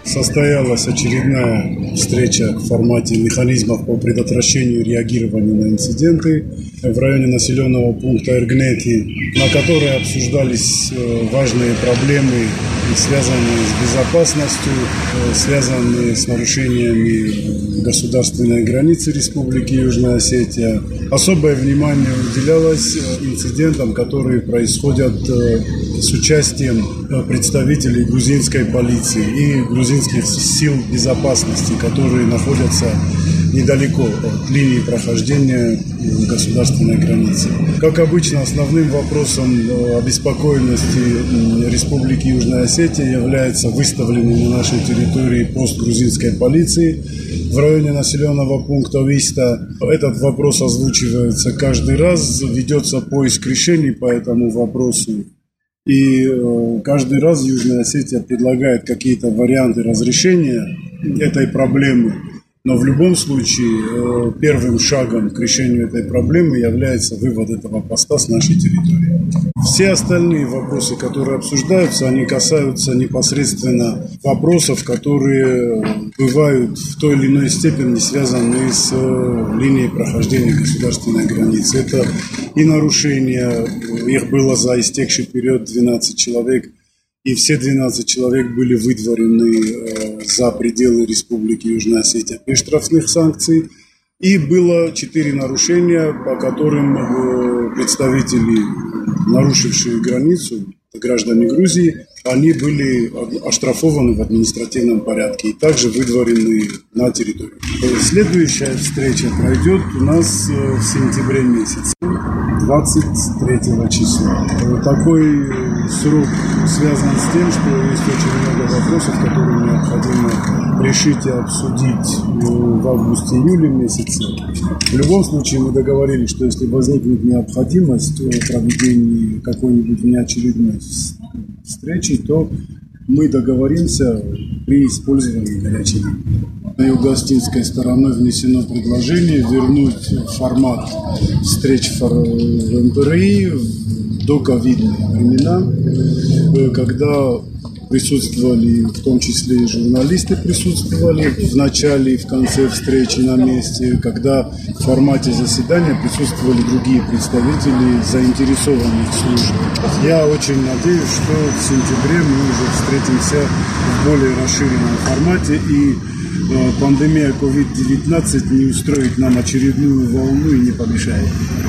Состоялась очередная встреча в формате механизмов по предотвращению и реагированию на инциденты в районе населенного пункта Эргнети, на которой обсуждались важные проблемы, связанные с безопасностью, связанные с нарушениями государственной границы Республики Южная Осетия. Особое внимание уделялось инцидентам, которые происходят с участием представителей грузинской полиции и грузинских сил безопасности, которые находятся недалеко от линии прохождения государственной границы. Как обычно, основным вопросом обеспокоенности Республики Южная Осетия является выставленный на нашей территории пост грузинской полиции в районе населенного пункта Виста. Этот вопрос озвучивается каждый раз, ведется поиск решений по этому вопросу. И каждый раз Южная Осетия предлагает какие-то варианты разрешения этой проблемы. Но в любом случае первым шагом к решению этой проблемы является вывод этого поста с нашей территории. Все остальные вопросы, которые обсуждаются, они касаются непосредственно вопросов, которые бывают в той или иной степени связаны с линией прохождения государственной границы. Это и нарушения, их было за истекший период 12 человек, и все 12 человек были выдворены за пределы Республики Южная Осетия без штрафных санкций. И было 4 нарушения, по которым представители, нарушившие границу, граждане Грузии, они были оштрафованы в административном порядке и также выдворены на территорию. Следующая встреча пройдет у нас в сентябре месяце, 23 числа. Такой срок связан с тем, что есть очень много вопросов, которые необходимо решить и обсудить в августе-июле месяце. В любом случае мы договорились, что если возникнет необходимость в проведении какой-нибудь внеочередной встречи, то мы договоримся при использовании горячей линии. Юго-остинской стороной внесено предложение вернуть формат встреч в МПРИ в доковидные времена, когда присутствовали, в том числе и журналисты присутствовали в начале и в конце встречи на месте, когда в формате заседания присутствовали другие представители заинтересованных служб. Я очень надеюсь, что в сентябре мы уже встретимся в более расширенном формате и пандемия COVID-19 не устроит нам очередную волну и не помешает.